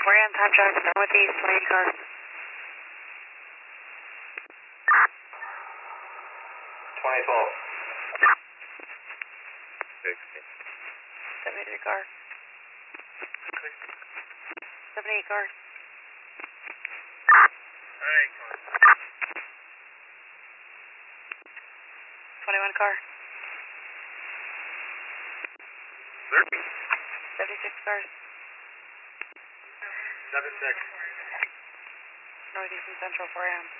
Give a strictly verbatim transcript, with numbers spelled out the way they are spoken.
We're in time check, northeast, twenty cars. twenty twelve. seventy-three cars. seventy-eight cars. Alright, twenty-one car. thirty. seventy-six cars. seven six. Northeast and central, four A M.